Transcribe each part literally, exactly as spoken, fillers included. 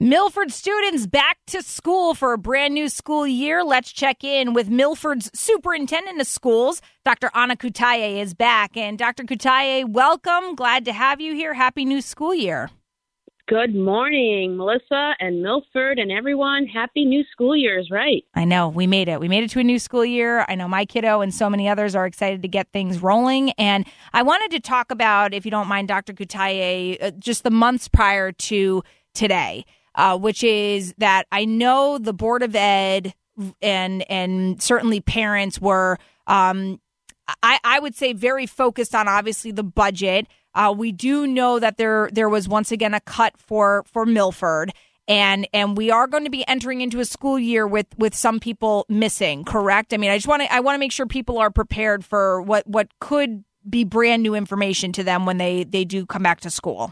Milford students back to school for a brand new school year. Let's check in with Milford's superintendent of schools. Doctor Anna Cutaie is back. And Doctor Cutaie, welcome. Glad to have you here. Happy new school year. Good morning, Melissa and Milford and everyone. Happy new school year is right. I know. We made it. We made it to a new school year. I know my kiddo and so many others are excited to get things rolling. And I wanted to talk about, if you don't mind, Doctor Cutaie, just the months prior to today. Uh, which is that I know the Board of Ed and and certainly parents were, um, I, I would say, very focused on, obviously, the budget. Uh, we do know that there there was once again a cut for for Milford, and and we are going to be entering into a school year with with some people missing. Correct? I mean, I just want to I want to make sure people are prepared for what what could be brand new information to them when they they do come back to school.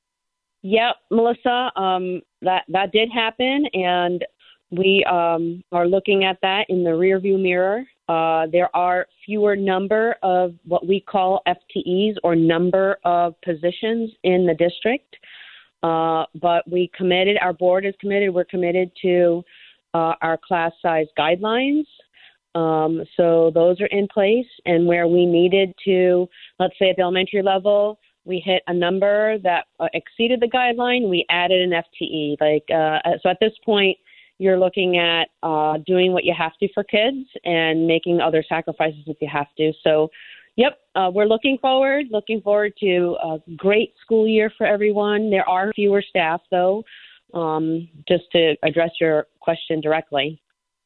Yep, Melissa, um, that, that did happen, and we um, are looking at that in the rearview mirror. Uh, there are fewer number of what we call F T Es, or number of positions in the district, uh, but we committed, our board is committed, we're committed to uh, our class size guidelines. Um, so those are in place, and where we needed to, let's say at the elementary level, we hit a number that uh, exceeded the guideline, we added an F T E. Like uh, so at this point, you're looking at uh, doing what you have to for kids and making other sacrifices if you have to. So, yep, uh, we're looking forward, looking forward to a great school year for everyone. There are fewer staff, though, um, just to address your question directly.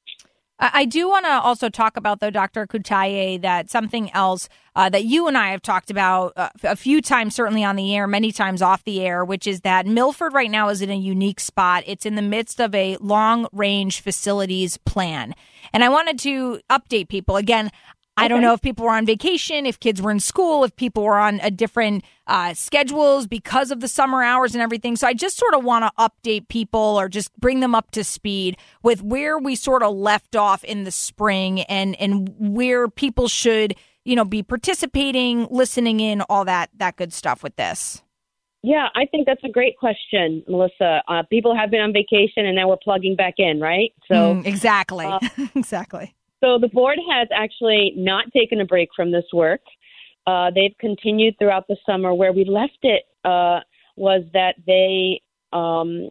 I do want to also talk about, though, Doctor Cutaie, that something else uh, that you and I have talked about uh, a few times, certainly on the air, many times off the air, which is that Milford right now is in a unique spot. It's in the midst of a long-range facilities plan. And I wanted to update people. Again, I don't know if people were on vacation, if kids were in school, if people were on a different uh, schedules because of the summer hours and everything. So I just sort of want to update people or just bring them up to speed with where we sort of left off in the spring and, and where people should, you know, be participating, listening in, all that, that good stuff with this. Yeah, I think that's a great question, Melissa. Uh, people have been on vacation and now we're plugging back in, right? So mm, exactly, uh, exactly. So the board has actually not taken a break from this work. Uh, they've continued throughout the summer. Where we left it uh, was that they um,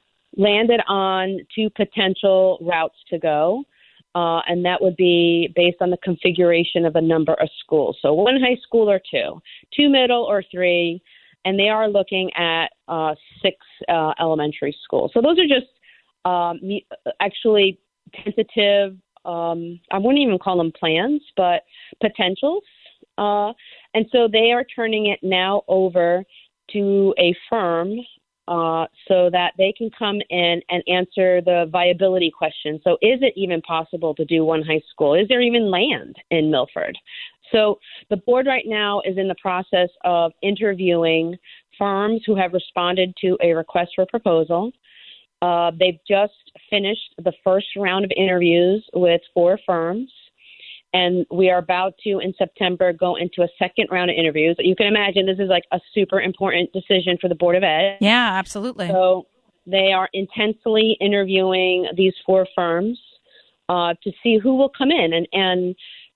landed on two potential routes to go, uh, and that would be based on the configuration of a number of schools. So one high school or two, two middle or three, and they are looking at uh, six uh, elementary schools. So those are just um, actually tentative. Um, I wouldn't even call them plans, but potentials. Uh, and so they are turning it now over to a firm uh, so that they can come in and answer the viability question. So is it even possible to do one high school? Is there even land in Milford? So the board right now is in the process of interviewing firms who have responded to a request for proposal. Uh, they've just finished the first round of interviews with four firms, and we are about to, in September, go into a second round of interviews. You can imagine this is like a super important decision for the Board of Ed. Yeah, absolutely. So they are intensely interviewing these four firms uh, to see who will come in and, and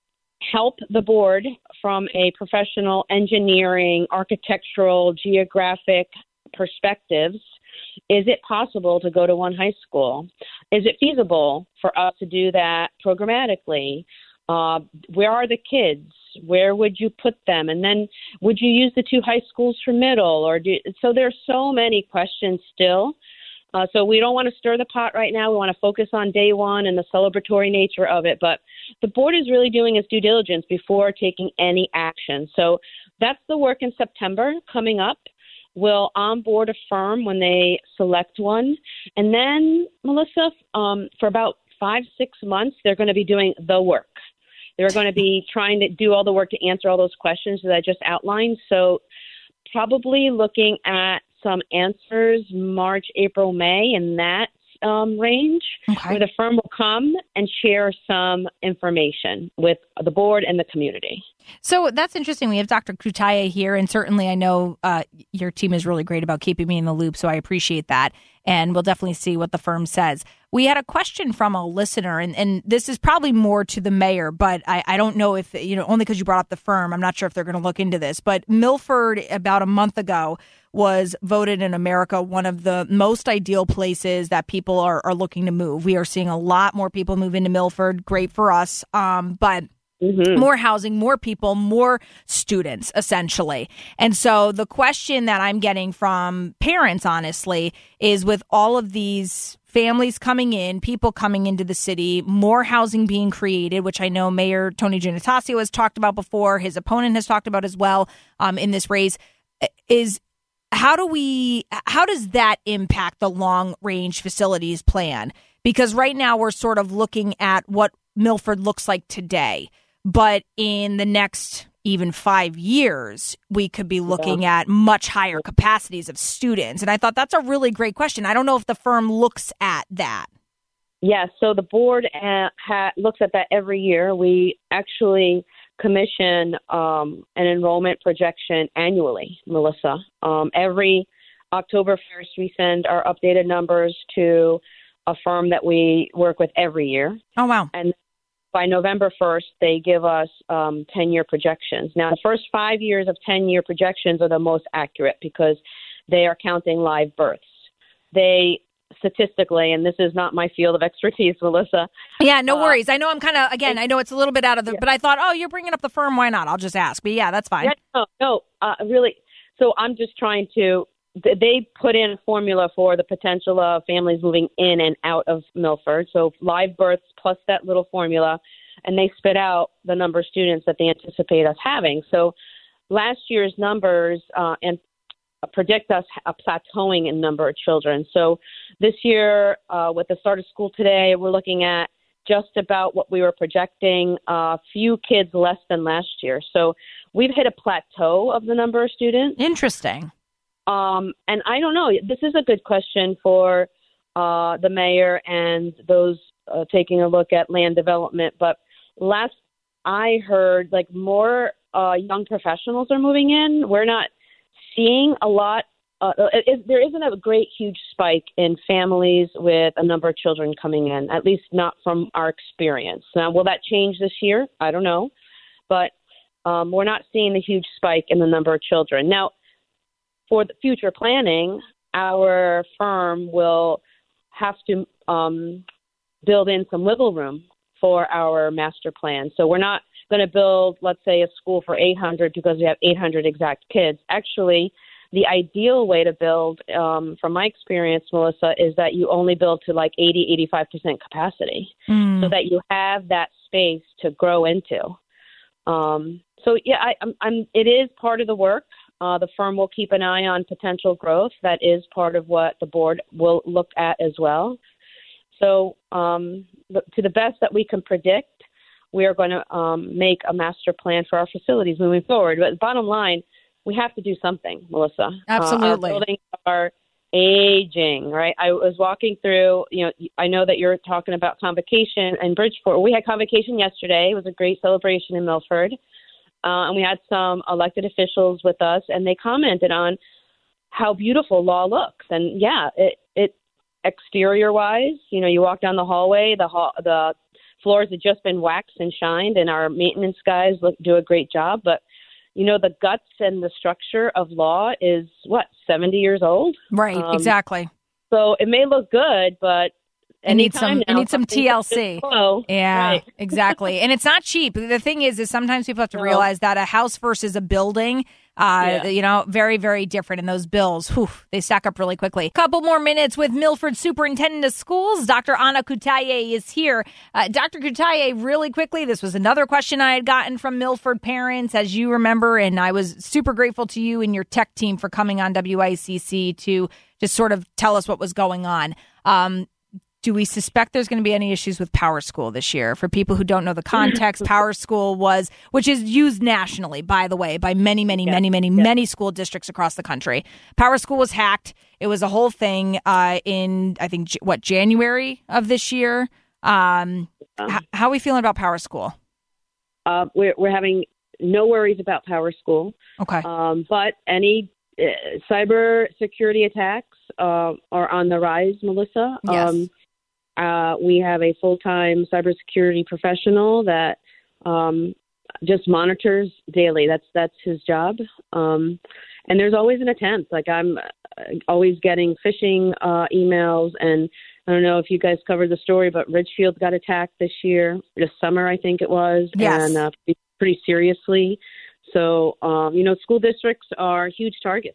help the board from a professional engineering, architectural, geographic perspectives. Is it possible to go to one high school? Is it feasible for us to do that programmatically? Uh, where are the kids? Where would you put them? And then would you use the two high schools for middle? Or do, so there's so many questions still. Uh, so we don't want to stir the pot right now. We want to focus on day one and the celebratory nature of it. But the board is really doing its due diligence before taking any action. So that's the work in September coming up. Will onboard a firm when they select one. And then, Melissa, um, for about five, six months, they're going to be doing the work. They're going to be trying to do all the work to answer all those questions that I just outlined. So probably looking at some answers March, April, May in that um, range, okay, where the firm will come and share some information with the board and the community. So that's interesting. We have Doctor Cutaie here, and certainly I know uh, your team is really great about keeping me in the loop, so I appreciate that. and we'll definitely see what the firm says. We had a question from a listener, and, and this is probably more to the mayor, but I, I don't know if, you know, only because you brought up the firm, I'm not sure if they're going to look into this. But Milford, about a month ago, was voted in America one of the most ideal places that people are, are looking to move. We are seeing a lot more people move into Milford. Great for us. Um, but Mm-hmm. More housing, more people, more students, essentially. And so the question that I'm getting from parents, honestly, is with all of these families coming in, people coming into the city, more housing being created, which I know Mayor Tony Giannatasio has talked about before, his opponent has talked about as well um, in this race, is how do we, how does that impact the long-range facilities plan? Because right now we're sort of looking at what Milford looks like today. But in the next even five years, we could be looking yeah. at much higher capacities of students. And I thought that's a really great question. I don't know if the firm looks at that. Yes, yeah, so the board uh, ha- looks at that every year. We actually commission um, an enrollment projection annually, Melissa. Um, every October first, we send our updated numbers to a firm that we work with every year. Oh, wow. And by November first, they give us um, ten-year projections. Now, the first five years of ten-year projections are the most accurate because they are counting live births. They statistically, and this is not my field of expertise, Melissa. Yeah, no uh, worries. I know I'm kind of, again, I know it's a little bit out of the, yeah. but I thought, oh, you're bringing up the firm. Why not? I'll just ask. But yeah, that's fine. Yeah, no, no uh, really. So I'm just trying to, they put in a formula for the potential of families moving in and out of Milford. So live births plus that little formula, and they spit out the number of students that they anticipate us having. So last year's numbers uh, and predict us a plateauing in number of children. So this year, uh, with the start of school today, we're looking at just about what we were projecting, a uh, few kids less than last year. So we've hit a plateau of the number of students. Interesting. Um, and I don't know, this is a good question for uh, the mayor and those uh, taking a look at land development. But last I heard, like, more uh, young professionals are moving in. We're not seeing a lot. Uh, it, it, there isn't a great, huge spike in families with a number of children coming in, at least not from our experience. Now, will that change this year? I don't know. But um, we're not seeing the huge spike in the number of children. Now, for the future planning, our firm will have to um, build in some wiggle room for our master plan. So we're not going to build, let's say, a school for eight hundred because we have eight hundred exact kids. Actually, the ideal way to build, um, from my experience, Melissa, is that you only build to like eighty, eighty-five percent capacity mm. so that you have that space to grow into. Um, so, yeah, I, I'm, I'm, it is part of the work. Uh, the firm will keep an eye on potential growth. That is part of what the board will look at as well. So um, to the best that we can predict, we are going to um, make a master plan for our facilities moving forward. But bottom line, we have to do something, Melissa. Absolutely. Uh, our buildings are aging, right? I was walking through, you know, I know that you're talking about convocation in Bridgeport. We had convocation yesterday. It was a great celebration in Milford. Uh, and we had some elected officials with us, and they commented on how beautiful law looks. And yeah, it, it exterior-wise, you know, you walk down the hallway, the hall, the floors have just been waxed and shined, and our maintenance guys look, do a great job. But you know, the guts and the structure of law is what, seventy years old? Right, um, exactly. So it may look good, but It needs some. Now, it needs some T L C. Yeah, right. Exactly. And it's not cheap. The thing is, is sometimes people have to no. realize that a house versus a building, uh, yeah. you know, very, very different. And those bills, whew, they stack up really quickly. Couple more minutes with Milford Superintendent of Schools, Doctor Anna Cutaie is here. Uh, Doctor Cutaie, really quickly, this was another question I had gotten from Milford parents, as you remember, and I was super grateful to you and your tech team for coming on W I C C to just sort of tell us what was going on. Um, Do we suspect there's going to be any issues with Power School this year? For people who don't know the context, Power School was, which is used nationally, by the way, by many, many, yeah. many, many, yeah. many school districts across the country. Power School was hacked. It was a whole thing uh, in, I think, what, January of this year. Um, um, h- how are we feeling about Power School? Uh, we're, we're having no worries about Power School. Okay. Um, but any cyber security attacks uh, are on the rise, Melissa. Yes. Um, uh, we have a full-time cybersecurity professional that um, just monitors daily. That's that's his job. Um, and there's always an attempt. Like I'm always getting phishing uh, emails, and I don't know if you guys covered the story, but Ridgefield got attacked this year, this summer, I think it was, yes. and uh, pretty, pretty seriously. So, um, you know, school districts are huge targets,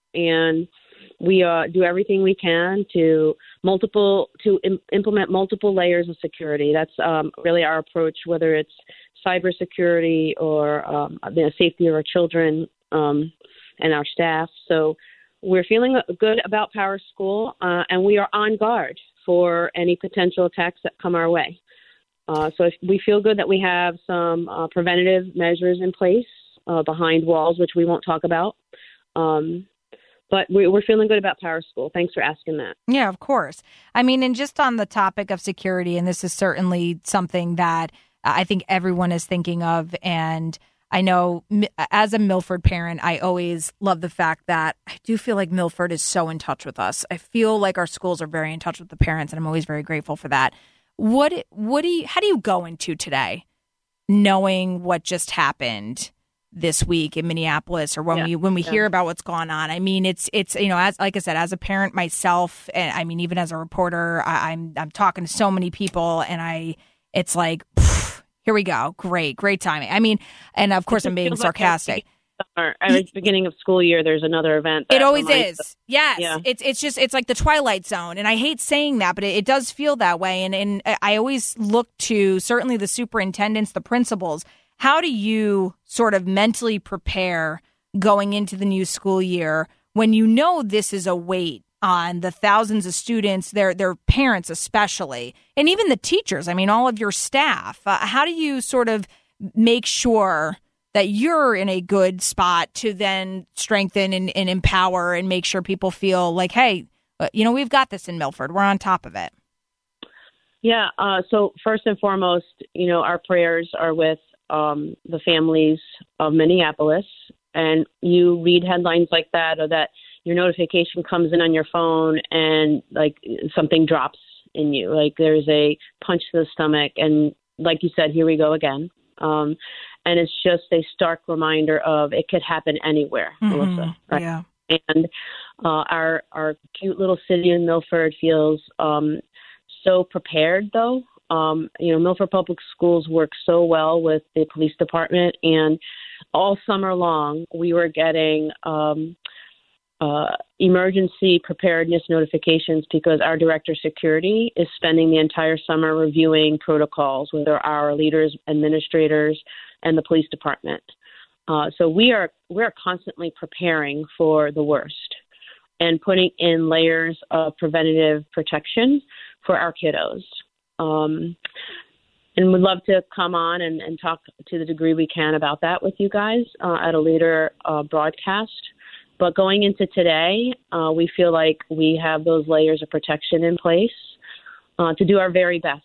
and we uh, do everything we can to multiple to im- implement multiple layers of security. That's um, really our approach, whether it's cybersecurity or um, the safety of our children um, and our staff. So we're feeling good about Power School, uh, and we are on guard for any potential attacks that come our way. Uh, so if we feel good that we have some uh, preventative measures in place uh, behind walls, which we won't talk about. Um, but we, we're feeling good about Power School. Thanks for asking that. Yeah, of course. I mean, and just on the topic of security, and this is certainly something that I think everyone is thinking of. And I know as a Milford parent, I always love the fact that I do feel like Milford is so in touch with us. I feel like our schools are very in touch with the parents, and I'm always very grateful for that. What, what do you, how do you go into today knowing what just happened this week in Minneapolis, or when yeah, we when we yeah. hear about what's going on? I mean, it's it's you know, as like I said, as a parent myself, and I mean, even as a reporter, I, I'm I'm talking to so many people, and I it's like, pff, here we go, great, great timing. I mean, and of course, I'm being sarcastic. Summer. At the beginning of school year, there's another event. It always is. Us. Yes. Yeah. It's it's just it's like the Twilight Zone. And I hate saying that, but it, it does feel that way. And and I always look to certainly the superintendents, the principals. How do you sort of mentally prepare going into the new school year when you know this is a weight on the thousands of students, their their parents especially, and even the teachers? I mean, all of your staff. Uh, how do you sort of make sure that you're in a good spot to then strengthen and, and empower and make sure people feel like, hey, you know, we've got this in Milford. We're on top of it. Yeah. Uh, so first and foremost, you know, our prayers are with um, the families of Minneapolis. And you read headlines like that, or that your notification comes in on your phone and like something drops in you, like there's a punch to the stomach. And like you said, here we go again. Um, and it's just a stark reminder of it could happen anywhere, mm-hmm. Melissa. Right? Yeah. And uh, our our cute little city in Milford feels um, so prepared, though. Um, you know, Milford Public Schools work so well with the police department, and all summer long we were getting um, uh, emergency preparedness notifications because our director of security is spending the entire summer reviewing protocols with our, our leaders, administrators, and the police department. Uh, so we are we are constantly preparing for the worst and putting in layers of preventative protection for our kiddos. Um, and we'd love to come on and, and talk to the degree we can about that with you guys uh, at a later uh, broadcast. But going into today, uh, we feel like we have those layers of protection in place uh, to do our very best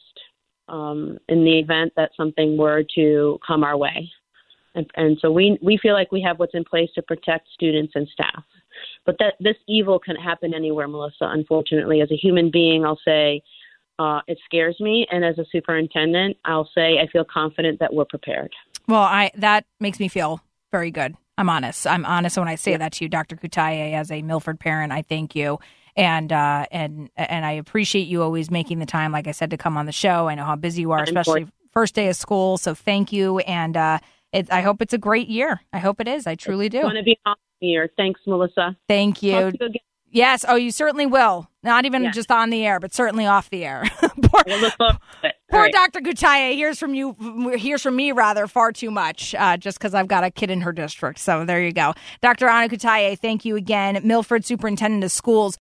um, in the event that something were to come our way. And, and so we we feel like we have what's in place to protect students and staff. But that this evil can happen anywhere, Melissa, unfortunately. As a human being, I'll say uh, it scares me. And as a superintendent, I'll say I feel confident that we're prepared. Well, I that makes me feel very good. I'm honest. I'm honest when I say yeah. that to you, Doctor Cutaia. As a Milford parent, I thank you. And uh, and and I appreciate you always making the time, like I said, to come on the show. I know how busy you are, especially first day of school. So thank you. And uh, it, I hope it's a great year. I hope it is. I truly do. It's going to be an awesome year. Thanks, Melissa. Thank you. Talk to you again. Yes. Oh, you certainly will. Not even yes. just on the air, but certainly off the air. poor poor right. Doctor Cutaia hears from you, hears from me rather far too much, uh, just because I've got a kid in her district. So there you go. Doctor Anna Cutaia, thank you again. Milford Superintendent of Schools.